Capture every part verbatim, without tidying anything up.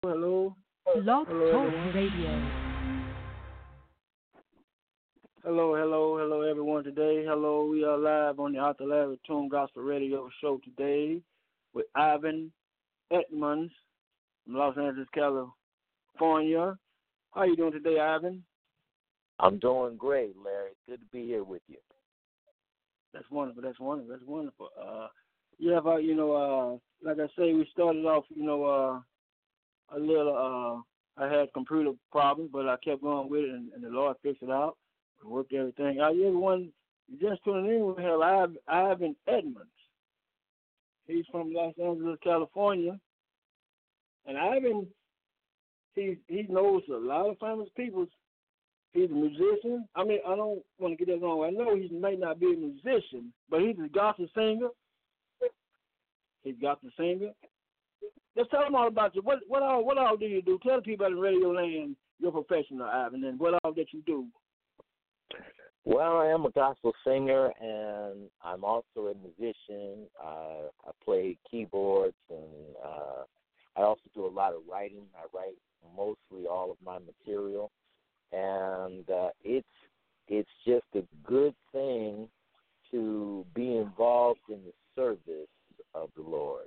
hello. Blog Hello, Talk everyone. Radio. Hello, hello, hello, everyone. Today, hello, we are live on the Arthur Larry Tune Gospel Radio Show today with Ivan Edmonds from Los Angeles, California. How you doing today, Ivan? I'm doing great, Larry. Good to be here with you. That's wonderful. That's wonderful. That's wonderful. Uh, yeah, but you know, uh, like I say, we started off, you know, uh, a little. Uh, I had computer problems, but I kept going with it, and, and the Lord fixed it out. Worked everything out. Everyone just tuning in, we have Ivan Edmonds. He's from Los Angeles, California, and Ivan, he he knows a lot of famous people. He's a musician. I mean, I don't want to get that wrong. I know he may not be a musician, but he's a gospel singer. He's a gospel singer. Just tell them all about you. What what all what all do you do? Tell the people at the radio land your profession, Ivan, and what all that you do. Well, I am a gospel singer, and I'm also a musician. Uh, I play keyboards, and uh, I also do a lot of writing. I write mostly all of my material, and uh, it's it's just a good thing to be involved in the service of the Lord.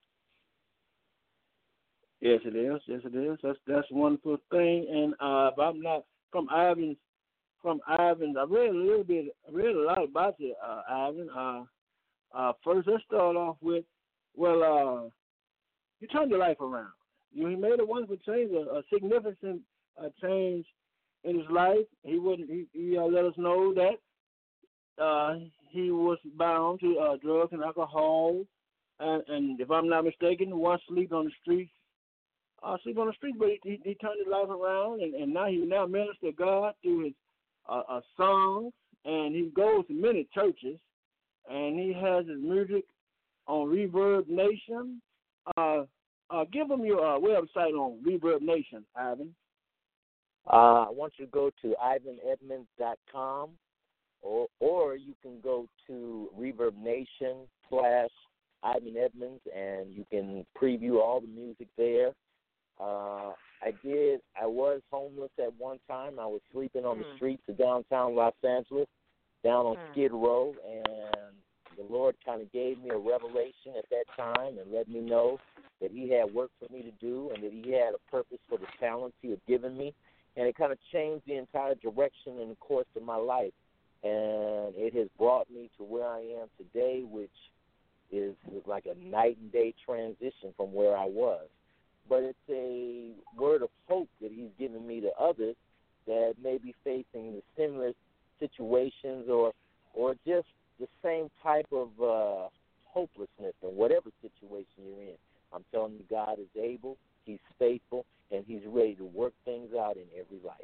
Yes, it is. Yes, it is. That's that's a wonderful thing. And uh, if I'm not from Ivan's, from Ivan's, I read a little bit, I read a lot about you, uh, Ivan. Uh, uh, first, let's start off with, well, uh, you turned your life around. You he made a wonderful change, a, a significant uh, change in his life. He wouldn't. He, he uh, let us know that uh, he was bound to uh, drugs and alcohol, and, and if I'm not mistaken, once sleep on the streets. Uh, sleep on the street, but he, he, he turned his life around, and, and now he now ministers God through his uh, uh, songs, and he goes to many churches, and he has his music on Reverb Nation. Uh, uh, give them your uh, website on Reverb Nation, Ivan. Uh, I want you to go to ivan edmonds dot com, or or you can go to Reverb Nation slash Ivan Edmonds, and you can preview all the music there. Uh, I did. I was homeless at one time. I was sleeping on mm. the streets of downtown Los Angeles, down on mm. Skid Row, and the Lord kind of gave me a revelation at that time and let me know that He had work for me to do and that He had a purpose for the talents He had given me, and it kind of changed the entire direction and the course of my life, and it has brought me to where I am today, which is like a night and day transition from where I was. But it's a word of hope that He's given me to others that may be facing the similar situations or or just the same type of uh, hopelessness in whatever situation you're in. I'm telling you, God is able, He's faithful, and He's ready to work things out in every life.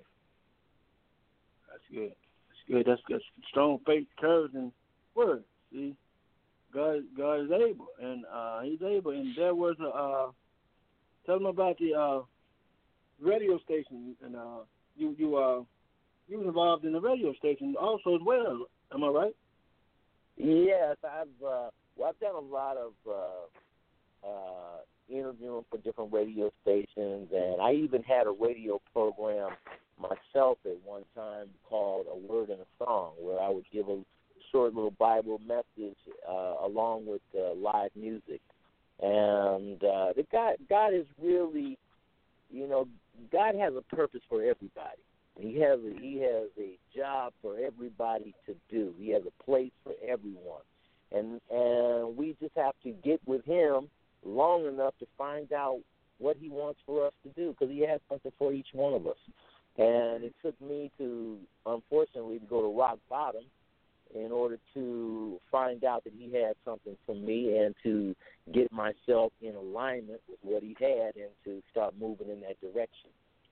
That's good. That's good. That's good. Strong faith, courage, and word. See, God, God is able, and uh, He's able. And there was a. Uh, Tell them about the uh, radio station, and uh, you you uh you was involved in the radio station also as well. Am I right? Yes, I've uh, well, I've done a lot of uh, uh, interviewing for different radio stations, and I even had a radio program myself at one time called A Word and a Song, where I would give a short little Bible message uh, along with uh, live music. And uh, the God, God is really, you know, God has a purpose for everybody. He has a, he has a job for everybody to do. He has a place for everyone, and and we just have to get with Him long enough to find out what He wants for us to do, because He has something for each one of us. And it took me to, unfortunately, to go to rock bottom in order to find out that He had something for me and to get myself in alignment with what He had and to start moving in that direction.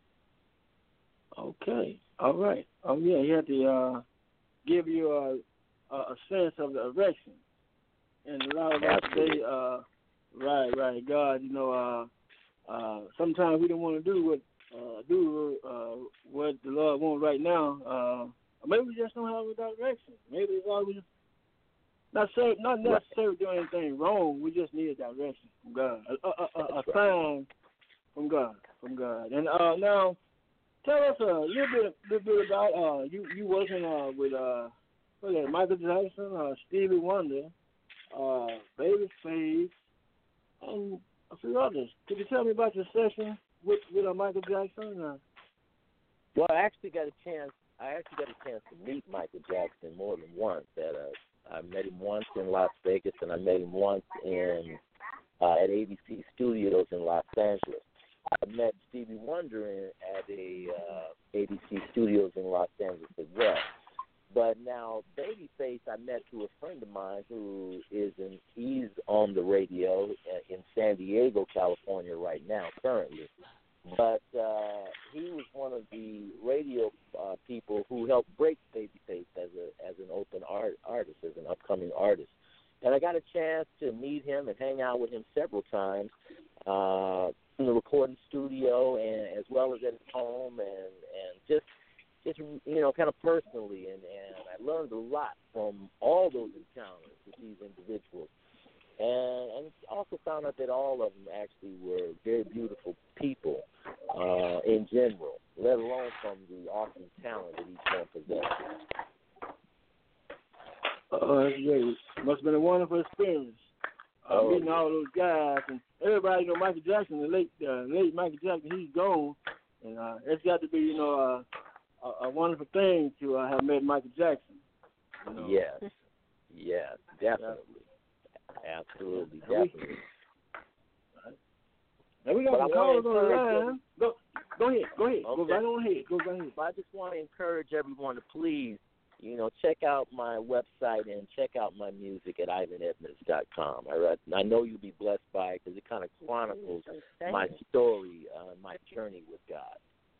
Okay. All right. Oh, yeah, He had to uh, give you a, a, a sense of the direction. And a lot of us today, uh, right, right, God, you know, uh, uh, sometimes we don't want to do what uh, do uh, what the Lord wants right now. Uh, maybe we just don't have a direction. Maybe it's always not ser- not necessarily doing anything wrong. We just need a direction from God, a, a, a, a sign From God, from God. And uh, now, tell us a little bit, little bit about uh, you. You working uh, with uh, what is that, Michael Jackson, uh, Stevie Wonder, uh, Babyface, and a few others. Could you tell me about your session with with uh, Michael Jackson? Uh, Well, I actually got a chance. I actually got a chance to meet Michael Jackson more than once. At a, I met him once in Las Vegas, and I met him once in uh, at A B C Studios in Los Angeles. I met Stevie Wonder in, at a uh, A B C Studios in Los Angeles as well. But now, Babyface, I met through a friend of mine who is in. He's on the radio in San Diego, California, right now, currently. But uh, he was one of the radio uh, people who helped break Babyface as a as an open art, artist, as an upcoming artist. And I got a chance to meet him and hang out with him several times uh, in the recording studio, and as well as at his home, and, and just just you know, kind of personally. And, and I learned a lot from all those encounters with these individuals. And, and also found out that all of them actually were very beautiful people uh, in general, let alone from the awesome talent that each one possesses. uh, that's great. Must have been a wonderful experience. Uh, Oh, meeting all those guys, and everybody know Michael Jackson, the late, uh, late Michael Jackson, he's gone, and uh, it's got to be, you know, uh, a, a wonderful thing to uh, have met Michael Jackson. You know? Yes, yes, definitely. Absolutely, definitely. Now we got But some I callers wanna on the encourage line. Go, go ahead, go ahead, Okay. go right on ahead, go right ahead. I just want to encourage everyone to please, you know, check out my website and check out my music at ivan edmonds dot com. I, read, I know you'll be blessed by it because it kind of chronicles my story, uh, my journey with God.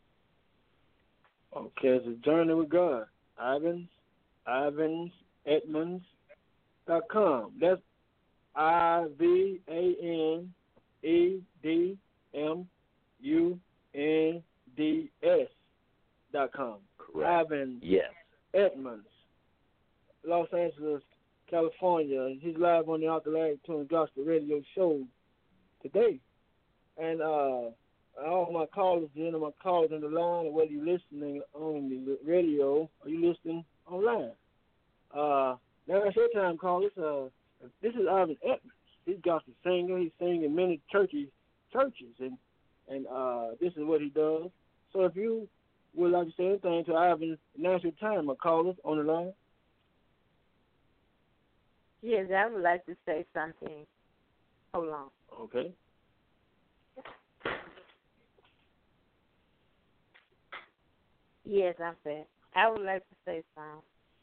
Okay, it's a journey with God. Ivans, Ivans Edmonds dot com. That's I V A N E D M U N D S dot com. Correct. Ivan Yes. Edmonds, Los Angeles, California. He's live on the Alkaline Tune Gospel Radio Show today. And uh, all my callers, the end of my callers on the line, whether you're listening on the radio or you listening online. Uh, now it's your time, callers. Uh, this is Ivan Edmonds. He's gospel singer. He's singing in many churches, churches, and and uh, this is what he does. So if you would like to say anything to Ivan, now's your time. My callers on the line. Yes, I would like to say something. Hold on. Okay. Yes, I'm fair. I would like to say something.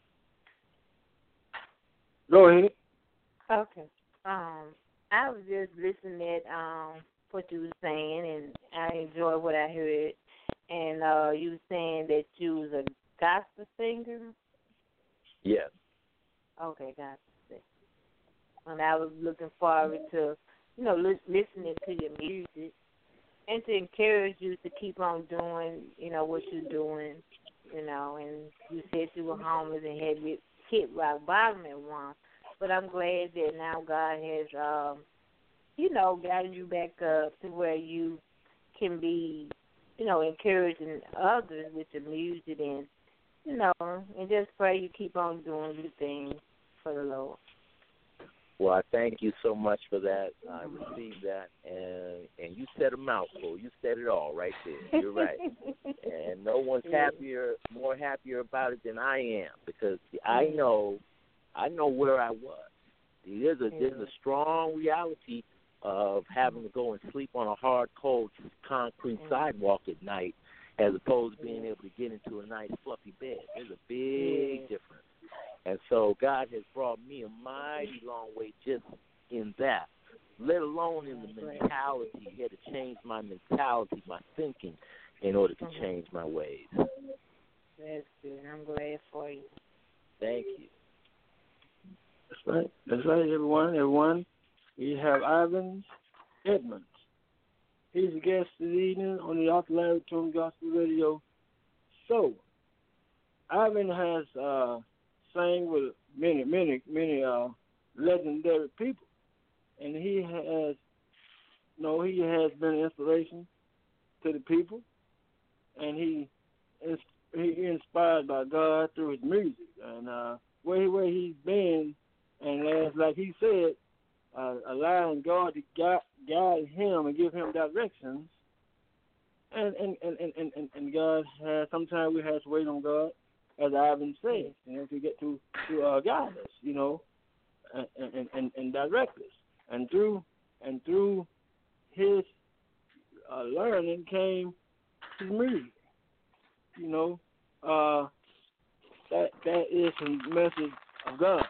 Go ahead. Okay. Um, I was just listening at um what you were saying, and I enjoyed what I heard. And uh, you were saying that you was a gospel singer. Yes. Okay, gospel singer. And I was looking forward to, you know, li- listening to your music and to encourage you to keep on doing, you know, what you're doing, you know. And you said you were homeless and had hit hit rock bottom at once. But I'm glad that now God has, um, you know, gotten you back up to where you can be, you know, encouraging others with your music and, you know, and just pray you keep on doing your thing for the Lord. Well, I thank you so much for that. I received that, and and you said a mouthful. You said it all right there. You're right. And no one's happier, more happier about it than I am, because I know, I know where I was. There's a there's a strong reality of having to go and sleep on a hard, cold, concrete sidewalk at night, as opposed to being able to get into a nice, fluffy bed. There's a big difference. And so God has brought me a mighty long way just in that, let alone in the mentality. He had to change my mentality, my thinking, in order to change my ways. That's good. I'm glad for you. Thank you. That's right. That's right, everyone. Everyone, we have Ivan Edmonds. He's a guest this evening on the Arthur Larry Tune Gospel Radio Show. Ivan has uh, sang with many, many, many uh, legendary people, and he has, you know, he has been an inspiration to the people, and he he inspired by God through his music and uh, where he, where he's been, and as like he said, uh, allowing God to guide, guide him and give him directions. And and, and, and, and, and God has, sometimes we have to wait on God, as Ivan said, you know, to get to, to uh, guide us, you know, and, and, and, and direct us. And through and through his uh, learning came his music, you know. Uh, that that is the message of God.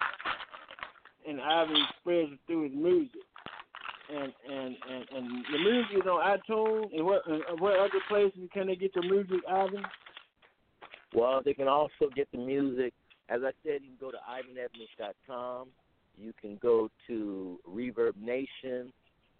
And Ivan spreads it through his music. And, and, and, and the music is on iTunes. And what, and what other places can they get your music, Ivan? Well, they can also get the music. As I said, you can go to ivan edmonds dot com. You can go to reverb nation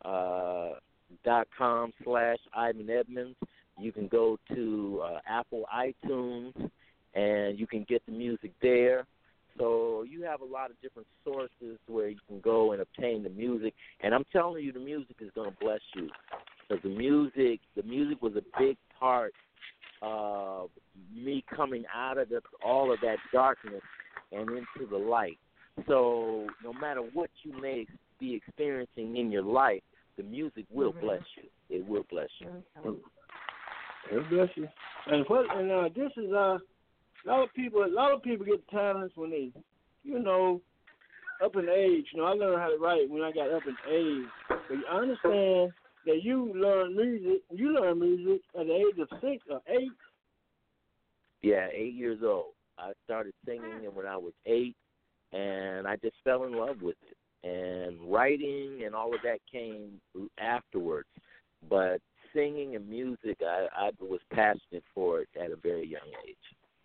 dot com uh, slash Ivan Edmonds. You can go to uh, Apple iTunes, and you can get the music there. So you have a lot of different sources where you can go and obtain the music. And I'm telling you, the music is going to bless you. Because the music, the music was a big part of me coming out of the, all of that darkness and into the light. So no matter what you may be experiencing in your life, the music will mm-hmm. bless you. It will bless you. Mm-hmm. It will bless you. And what? And uh, this is uh. A lot of people, a lot of people get talents when they, you know, up in age. You know, I learned how to write when I got up in age. But I understand that you learn music. You learn music at the age of six or eight. Yeah, eight years old. I started singing when I was eight, and I just fell in love with it. And writing and all of that came afterwards. But singing and music, I, I was passionate for it at a very young age.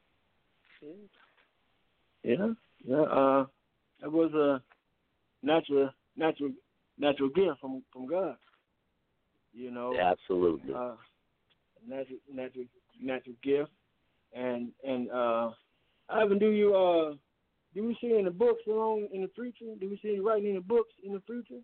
Yeah, yeah. Uh, it was a natural, natural, natural gift from, from God. You know, absolutely. Uh, natural, natural, natural gift, and and uh, Ivan, do you uh, do we see any books along in the future? Do we see you writing any books in the future?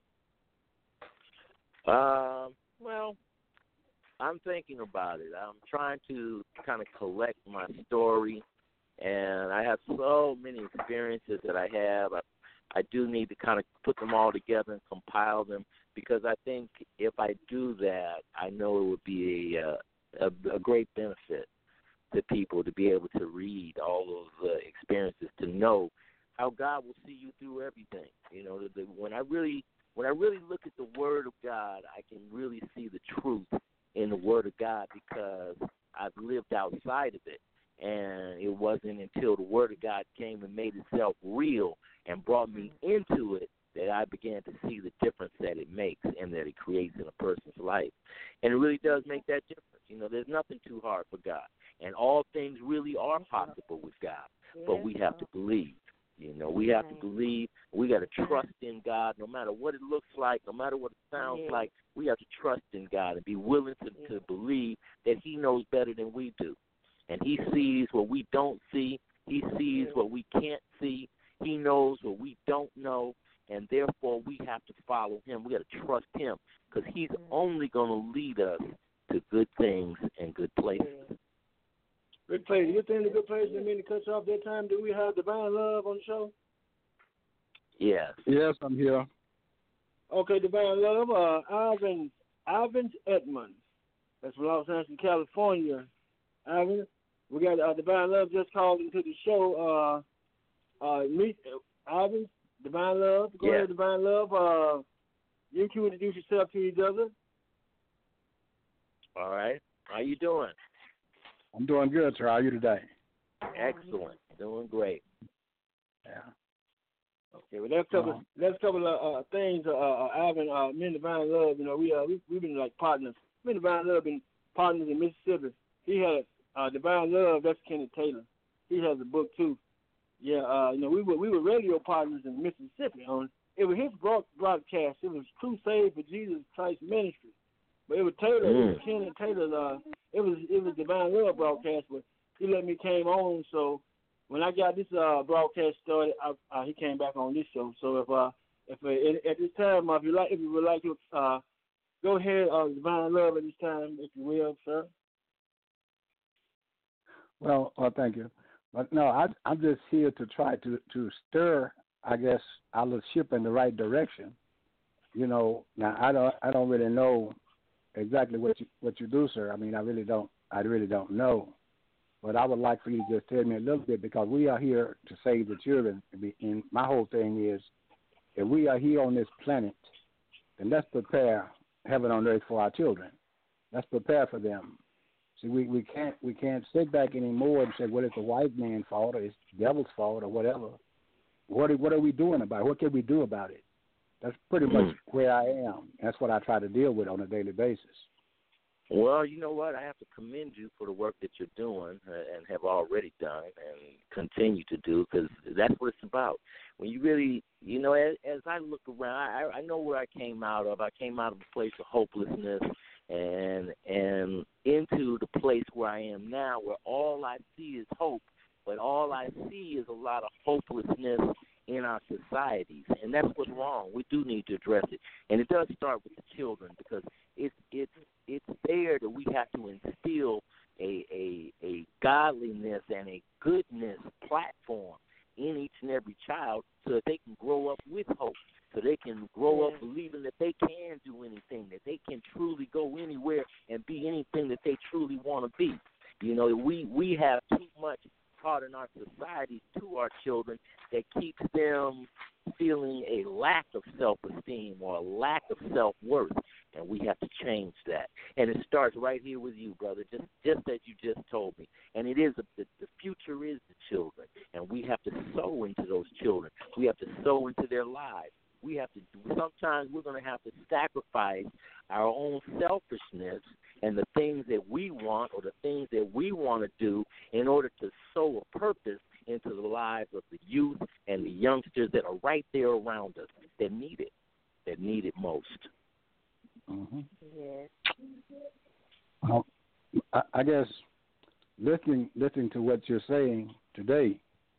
Um. Well, I'm thinking about it. I'm trying to kind of collect my story. And I have so many experiences that I have. I, I do need to kind of put them all together and compile them, because I think if I do that, I know it would be a, a, a great benefit to people to be able to read all those uh, experiences, to know how God will see you through everything. You know, the, the, when I really when I really look at the Word of God, I can really see the truth in the Word of God, because I've lived outside of it. And it wasn't until the Word of God came and made itself real and brought me into it that I began to see the difference that it makes and that it creates in a person's life. And it really does make that difference. You know, there's nothing too hard for God. And all things really are possible with God. But we have to believe. You know, we have to believe. We got to trust in God no matter what it looks like, no matter what it sounds like. We have to trust in God and be willing to, to believe that He knows better than we do. And He sees what we don't see. He sees what we can't see. He knows what we don't know. And therefore, we have to follow Him. We got to trust Him, because He's only going to lead us to good things and good places. Good place. Good thing, the good place. Didn't mean to cut you off that time. Do we have Divine Love on the show? Yes. Yes, I'm here. Okay, Divine Love. Uh, Ivan, Ivan Edmonds. That's from Los Angeles, California. Ivan, we got uh, Divine Love just called into the show. Uh, uh, meet uh, Ivan, Divine Love. Go yeah. ahead, Divine Love. Uh, you two introduce yourself to each other. All right. How you doing? I'm doing good, sir. How are you today? Excellent. Doing great. Yeah. Okay, well, let's cover, uh, let's cover uh, uh, things. Uh, uh, Ivan, uh, me and Divine Love, you know, we, uh, we, we've been like partners. Me and Divine Love been partners in Mississippi. He had uh, Divine Love, that's Kenneth Taylor. He has a book, too. Yeah, uh, you know, we were we were radio partners in Mississippi. On It was his broadcast. It was Crusade for Jesus Christ Ministry. But it was Taylor, mm. it was Kenneth Taylor's, uh, it was it was Divine Love broadcast, but he let me came on. So when I got this uh, broadcast started, I, uh, he came back on this show. So if uh if uh, at, at this time, uh, if you like, if you would like to uh go ahead, uh, Divine Love at this time, if you will, sir. Well, well, thank you. But no, I, I'm just here to try to, to stir, I guess, our ship in the right direction. You know, now I don't I don't really know exactly what you what you do, sir. I mean, I really don't I really don't know. But I would like for you to just tell me a little bit, because we are here to save the children. And my whole thing is, if we are here on this planet, then let's prepare heaven on earth for our children. Let's prepare for them. See, we, we can't we can't sit back anymore and say, well, it's the white man's fault or it's the devil's fault or whatever. What are, what are we doing about it? What can we do about it? That's pretty much Mm. where I am. That's what I try to deal with on a daily basis. Well, you know what? I have to commend you for the work that you're doing uh, and have already done and continue to do, because that's what it's about. When you really, you know, as, as I look around, I, I know where I came out of. I came out of a place of hopelessness and and into the place where I am now, where all I see is hope, but all I see is a lot of hopelessness in our societies, and that's what's wrong. We do need to address it, and it does start with the children, because it's it's it's there that we have to instill a a, a godliness and a goodness platform in each and every child, so that they can grow up with hope, so they can grow up believing that they can do anything, that they can truly go anywhere and be anything that they truly want to be. You know, we we have too much taught in our society to our children that keeps them feeling a lack of self-esteem or a lack of self-worth, and we have to change that. And it starts right here with you, brother, just just as you just told me. And it is a, the, the future is the children, and we have to sow into those children. We have to sow into their lives. We have to. Sometimes we're going to have to sacrifice our own selfishness and the things that we want or the things that we want to do in order to sow a purpose into the lives of the youth and the youngsters that are right there around us that need it, that need it most. Mm-hmm. Yes. Well, I, I guess listening listening to what you're saying today,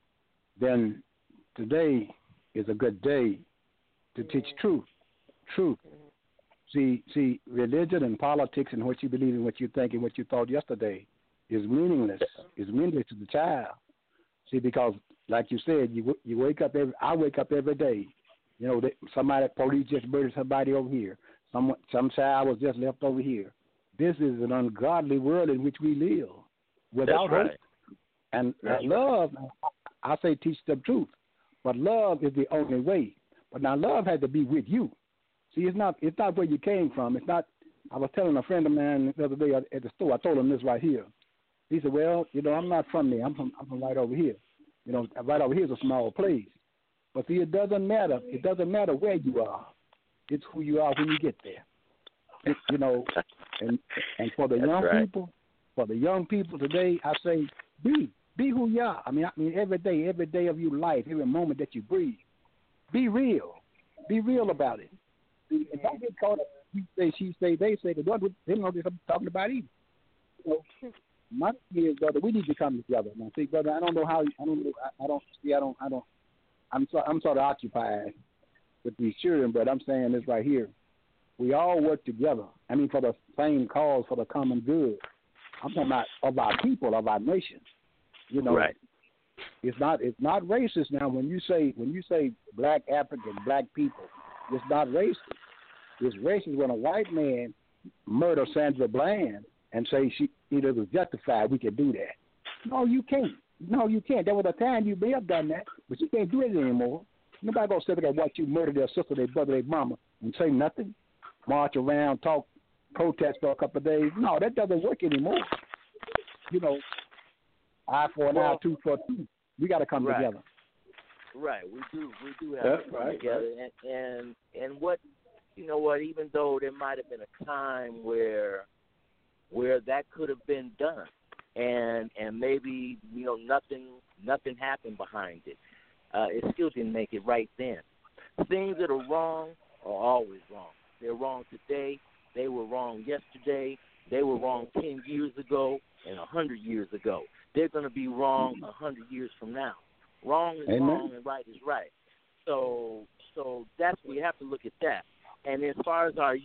then today is a good day to Yeah. teach truth. Truth. Mm-hmm. See, see, religion and politics and what you believe and what you think and what you thought yesterday is meaningless. Is meaningless to the child. See, because like you said, you you wake up every. I wake up every day. You know, that somebody, police just murdered somebody over here. Some some child was just left over here. This is an ungodly world in which we live without That's right. hope. And That's uh, love, I say, teach the truth, but love is the only way. But now, love has to be with you. See, it's not it's not where you came from. It's not. I was telling a friend of mine the other day at the store. I told him this right here. He said, "Well, you know, I'm not from there. I'm from I'm from right over here. You know, right over here is a small place. But see, it doesn't matter. It doesn't matter where you are. It's who you are when you get there. It, you know, and and for the That's young right. people, for the young people today, I say, be be who you are. I mean, I mean, every day, every day of your life, every moment that you breathe, be real. Be real about it. And don't get caught up. You say, she say, they say. They don't they don't know what I'm talking about either. So, my thing is, brother, we need to come together. Now, see, brother, I don't know how. I don't know. I, I don't see. I don't. I don't. I'm so. I'm sort of occupied with these children, but I'm saying this right here. We all work together. I mean, for the same cause, for the common good. I'm talking about of our people, of our nation. You know, Right. It's not. It's not racist now. When you say when you say black African, black people, it's not racist. It's racist when a white man murder Sandra Bland and say she either was justified. We can do that. No, you can't. No, you can't. There was a time you may have done that, but you can't do it anymore. Nobody gonna sit there and watch you murder their sister, their brother, their mama, and say nothing. March around, talk, protest for a couple of days. No, that doesn't work anymore. You know, eye for an Well, eye, two for a two. We got to come right. together. Right, we do. We do have That's to come right, together, and, and and what you know what? Even though there might have been a time where where that could have been done, and and maybe you know nothing nothing happened behind it. Uh, it still didn't make it right then. Things that are wrong are always wrong. They're wrong today. They were wrong yesterday. They were wrong ten years ago and a hundred years ago. They're going to be wrong a hundred years from now. Wrong is Amen. wrong and right is right. So, so that's we have to look at that. And as far as our youth,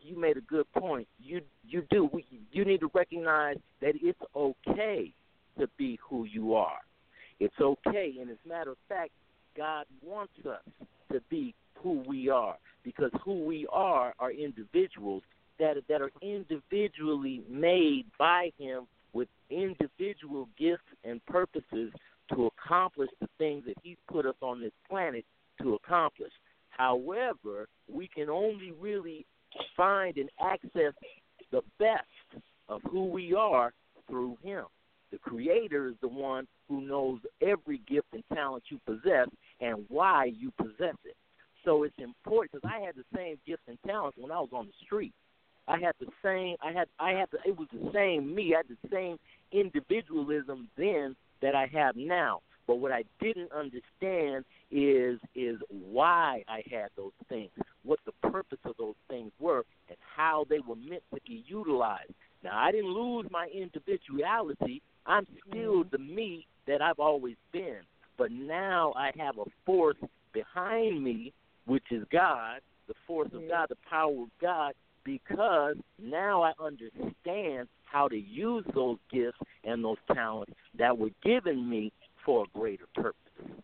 you made a good point. You you do. We, you need to recognize that it's okay to be who you are. It's okay, and as a matter of fact, God wants us to be who we are, because who we are are individuals that that are individually made by Him with individual gifts and purposes to accomplish the things that He's put us on this planet to accomplish. However, we can only really find and access the best of who we are through Him. The Creator is the one who knows every gift and talent you possess and why you possess it. So it's important, because I had the same gifts and talents when I was on the street. I had the same. I had. I had. The, it was the same me. I had the same individualism then that I have now. But what I didn't understand is is why I had those things, what the purpose of those things were, and how they were meant to be utilized. Now, I didn't lose my individuality. I'm still the me that I've always been. But now I have a force behind me, which is God, the force of God, the power of God, because now I understand how to use those gifts and those talents that were given me for a greater purpose.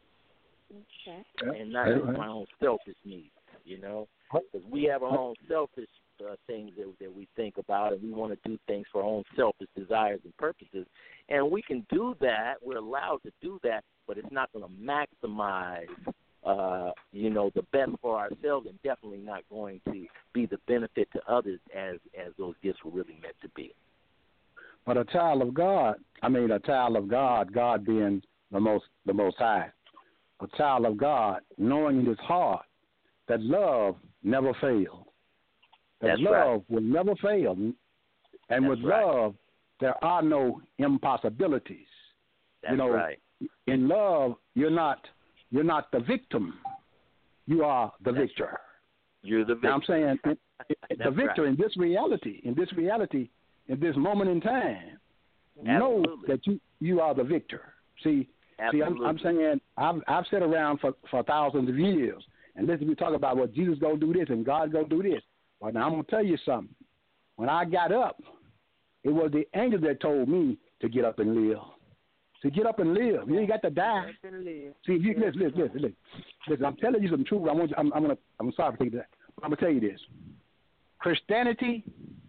Okay. And not just my own selfish needs, you know? Because we have our own selfish uh, things that, that we think about, and we want to do things for our own selfish desires and purposes. And we can do that. We're allowed to do that, but it's not going to maximize Uh, you know, the best for ourselves, and definitely not going to be the benefit to others as as those gifts were really meant to be. But a child of God, I mean, a child of God, God being the most the Most High, a child of God, knowing in his heart that love never fails, that That's love right. will never fail, and That's with right. love there are no impossibilities. That's you know, right. In love, you're not. You're not the victim. You are the That's victor. Right. You're the victor. Now I'm saying it, it, the victor right. in this reality, in this reality, in this moment in time, Absolutely. know that you, you are the victor. See, see, I'm, I'm saying I've I've sat around for, for thousands of years and listen, we talk about well, Jesus gonna do this and God gonna do this. Well, now I'm gonna tell you something. When I got up, it was the angel that told me to get up and live. So get up and live. You ain't got to die. See, if you listen, listen, listen, listen, listen. I'm telling you some truth. I want. You, I'm, I'm gonna. I'm sorry for taking that. I'm gonna tell you this. Christianity,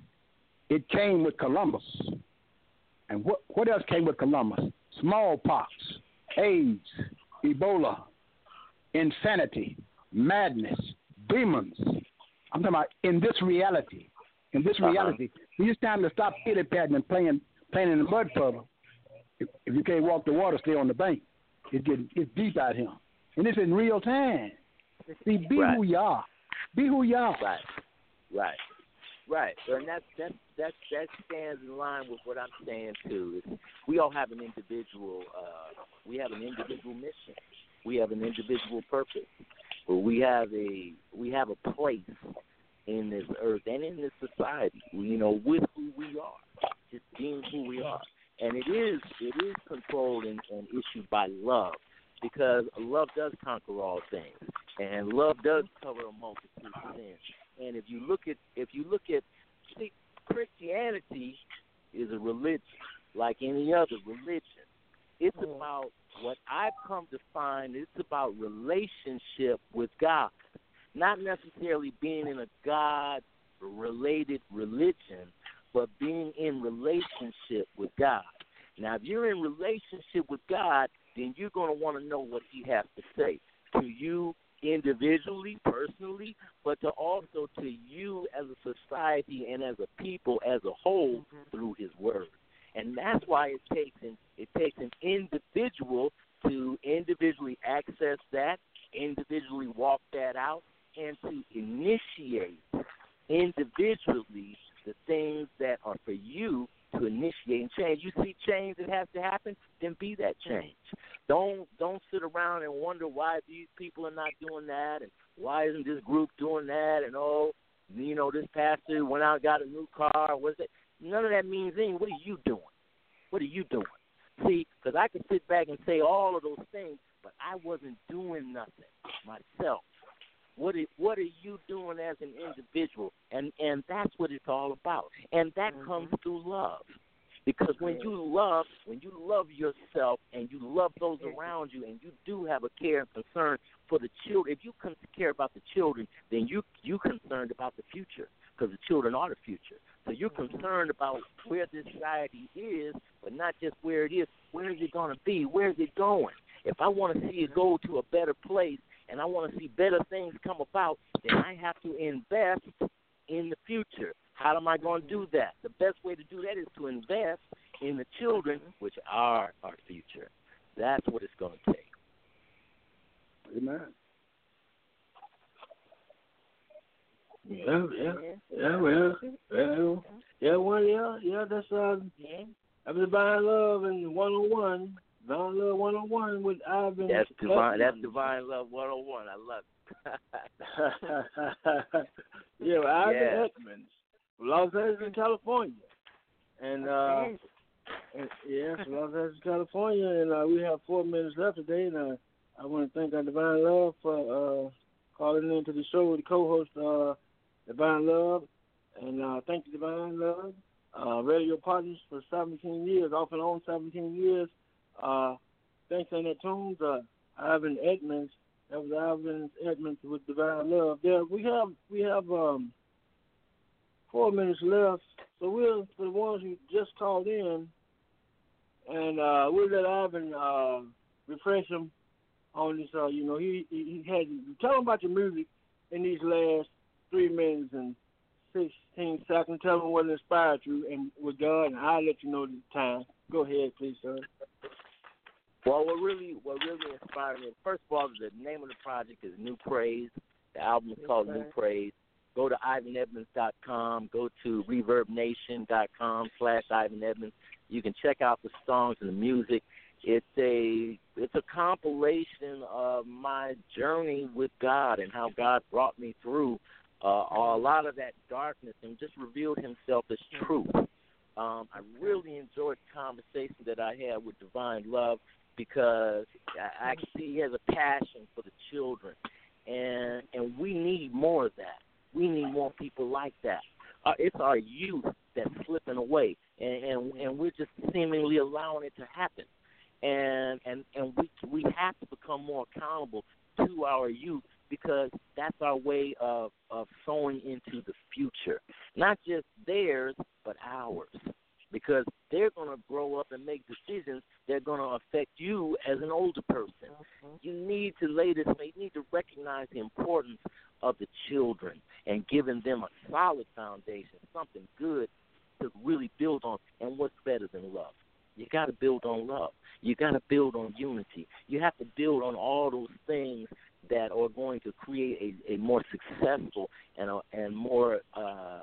it came with Columbus, and what what else came with Columbus? Smallpox, AIDS, Ebola, insanity, madness, demons. I'm talking about in this reality. In this reality, uh-huh. It's time to stop pity patting and playing playing in the mud puddle. If, if you can't walk the water, stay on the bank. It's getting it's deep out here, and it's in real time. See, be right. who you are. Be who you are. Right, right, right. And that that that that stands in line with what I'm saying too. Is we all have an individual. Uh, we have an individual mission. We have an individual purpose. But we have a we have a place in this earth and in this society. You know, with who we are, just being who we are. And it is it is controlled and, and issued by love, because love does conquer all things, and love does cover a multitude of sins. And if you look at if you look at see, Christianity is a religion like any other religion. It's about what I've come to find. It's about relationship with God, not necessarily being in a God-related religion, but being in relationship with God. Now, if you're in relationship with God, then you're going to want to know what He has to say to you individually, personally, but to also to you as a society and as a people as a whole through His Word. And that's why it takes an, it takes an individual to individually access that, individually walk that out, and to initiate individually the things that are for you to initiate and change. You see change that has to happen, then be that change. Don't don't sit around and wonder why these people are not doing that, and why isn't this group doing that, and oh, you know, this pastor went out and got a new car. What's it? None of that means anything. What are you doing? What are you doing? See, because I could sit back and say all of those things, but I wasn't doing nothing myself. What are, what are you doing as an individual? And and that's what it's all about. And that mm-hmm. comes through love. Because when you love, when you love yourself and you love those around you, and you do have a care and concern for the children, if you care about the children, then you you concerned about the future, because the children are the future. So you're concerned about where this society is, but not just where it is. Where is it going to be? Where is it going? If I want to see it go to a better place, and I want to see better things come about, then I have to invest in the future. How am I going to do that? The best way to do that is to invest in the children, which are our future. That's what it's going to take. Amen. Yeah, yeah, yeah, well, well, yeah, well, yeah, yeah, that's, uh, that's Divine Love and one oh one, Divine Love one oh one with Ivan. That's Divine, that's Divine Love one oh one, I love it. Yeah, well, Ivan yeah. Edmonds, Los Angeles, California. And, uh, and yeah, from Los Angeles, California, and uh, we have four minutes left today, and uh, I want to thank our Divine Love for uh, calling into the show with the co-host, uh, Divine Love, and uh, thank you, Divine Love. Uh, radio partners for seventeen years, off and on seventeen years. Uh, thanks on that tunes, uh, Ivan Edmonds. That was Ivan Edmonds with Divine Love. There, we have we have um, four minutes left, so we'll for the ones who just called in, and uh, we'll let Ivan uh, refresh him on this. Uh, you know, he, he he had tell him about your music in these last three minutes and sixteen seconds. Tell him what inspired you and with God, and I'll let you know the time. Go ahead, please, sir. Well, what really, what really inspired me, first of all, the name of the project is New Praise. The album is called New Praise. Go to ivan edmonds dot com. Go to reverb nation dot com slash Ivan Edmonds. You can check out the songs and the music. It's a it's a compilation of my journey with God and how God brought me through uh, a lot of that darkness and just revealed himself as truth. Um, I really enjoyed the conversation that I had with Divine Love because I, I see he has a passion for the children, and and we need more of that. We need more people like that. Uh, it's our youth that's slipping away, and, and and we're just seemingly allowing it to happen. And and and we we have to become more accountable to our youth because that's our way of, of sowing into the future, not just theirs but ours. Because they're going to grow up and make decisions that are going to affect you as an older person. Mm-hmm. You need to lay this. You need to recognize the importance of the children and giving them a solid foundation, something good to really build on. And what's better than love? You got to build on love. You got to build on unity. You have to build on all those things that are going to create a, a more successful and a, and more uh,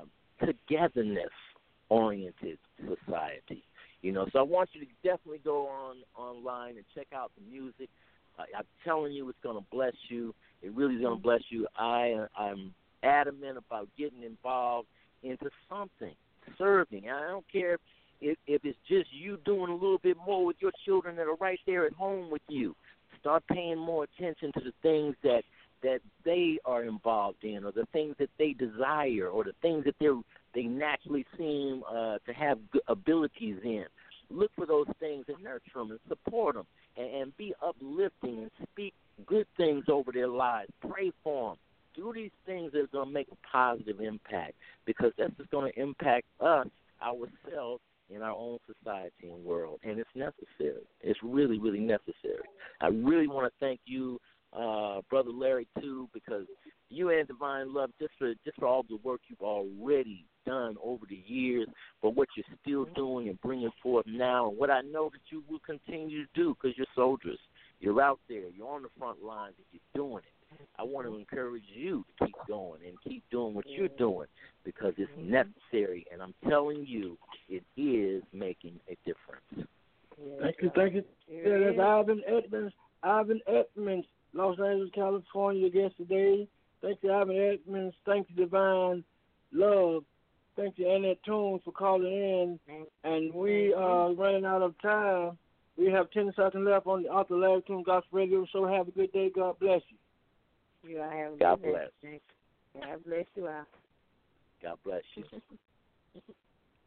togetherness-oriented society. You know, so I want you to definitely go on online and check out the music. Uh, I'm telling you, it's going to bless you. It really is going to bless you. I I'm adamant about getting involved into something, serving. I don't care if, if it's just you doing a little bit more with your children that are right there at home with you. Start paying more attention to the things that that they are involved in, or the things that they desire, or the things that they they naturally seem uh, to have good abilities in. Look for those things and nurture them and support them, and, and be uplifting and speak good things over their lives. Pray for them. Do these things that are going to make a positive impact, because that's just going to impact us, ourselves, in our own society and world, and it's necessary. It's really, really necessary. I really want to thank you, uh, Brother Larry, too, because you and Divine Love, just for just for all the work you've already done over the years, but what you're still doing and bringing forth now, and what I know that you will continue to do, because you're soldiers. You're out there. You're on the front lines, and you're doing it. I want to encourage you to keep going and keep doing what you're doing, because it's necessary, and I'm telling you, it is making a difference. Thank you, thank you. Yeah, that's Ivan Edmonds. Ivan Edmonds, Los Angeles, California, guest today. Thank you, Ivan Edmonds. Thank you, Divine Love. Thank you, Annette Toombs, for calling in. And we are running out of time. We have ten seconds left on the Arthur Larry Toombs Gospel Radio Show. Have a good day. God bless you. You all have a God good bless. day. God bless you all. God bless you.